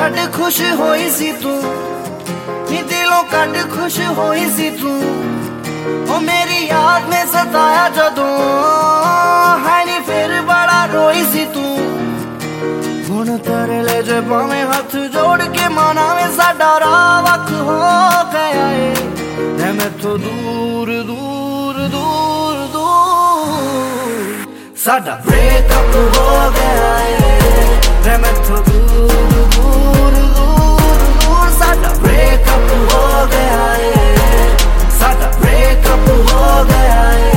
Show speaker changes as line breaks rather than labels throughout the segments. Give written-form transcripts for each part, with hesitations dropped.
Cut खुश होई सी तू, नी दिलों कट खुश होई सी तू। ओ मेरी याद में सताया जदों, है नी फिर बड़ा रोई सी तू। हुण तेरे ले जे भावें हथ जोड़ के मनावे, साडा राह वख हो गया है मैथों दूर दूर दूर दूर। साडा ब्रेकअप हो गया है मैथों दूर दूर दूर दूर। साडा ब्रेकअप हो गया है, साडा ब्रेकअप हो गया है।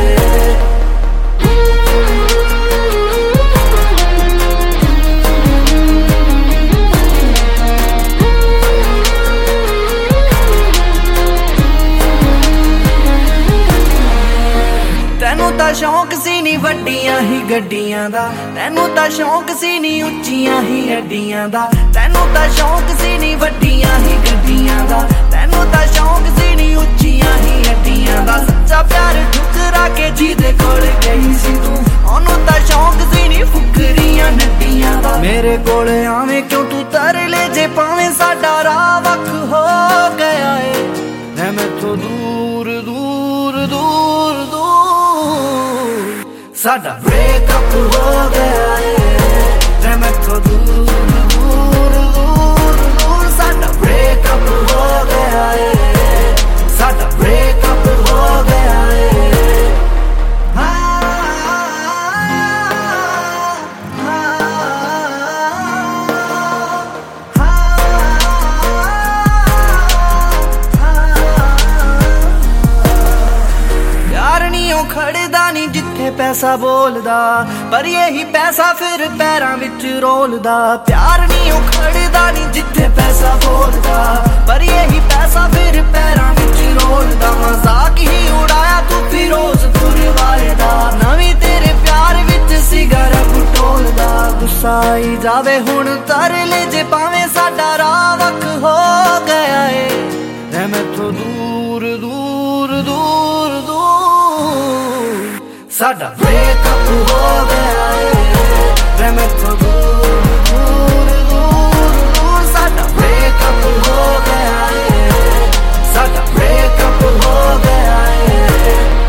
तैनू तां शौक सी नी वड्डियां ही गड्डियां दा, तैनू तां शौक सी नी उच्चियां ही हड्डियां दा। तैनू तां शौक सी नी वड्डियां ही गड्डियां दा, तैनू तां शौक सी नी उच्चियां ही हड्डियां दा। सच्चा प्यार ठुकरा के जिहदे कोल गई सी तू, ओनू तां शौक सी नी फुकरियां नड्डियां दा। मेरे कोल आवें क्यों तू तरले जे पावें, साडा राह वख हो गया है मैथों दूर दूर दूर दूर। साडा ब्रेकअप हो गया है मैथों दूर दूर दूर दूर। साडा ब्रेकअप हो गया है, साडा ब्रेकअप हो गया है। प्यार नी ओ खड़दा नी जिथे पैसा बोलदा, पर यही पैसा फिर पैरां विच रोलदा। प्यार नी ओ खड़दा नी जिथे पैसा बोलदा, पर यही पैसा फिर पैरां विच रोलदा। मजाक ही उड़ाया तू फिरोज पुरवाले दा, नवीं तेरे प्यार विच सिगर बुटोलदा। गुस्सा आई जावे हुण तरले जे पावें, साडा राह वख हो गया है मैथों दूर दूर दूर दूर। साडा ब्रेकअप हो गया है मैथों दूर दूर दूर दूर। साडा ब्रेकअप हो गया है, साडा ब्रेकअप हो गया है।